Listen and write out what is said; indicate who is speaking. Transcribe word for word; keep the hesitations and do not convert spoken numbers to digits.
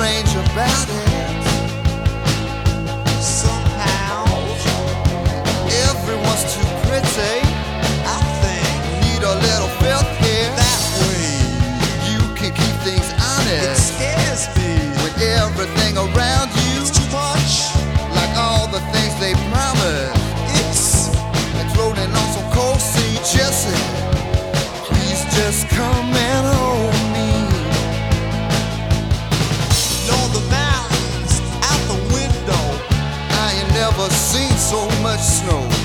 Speaker 1: strange about it. Somehow, everyone's too pretty. I think need a little filth here. That way, you can keep things honest. It scares me when everything around you is too much, like all the things they promise. It's like floating on some cold sea. Jesse, please just come and hold me. On the mountains, out the window, I ain't never seen so much snow.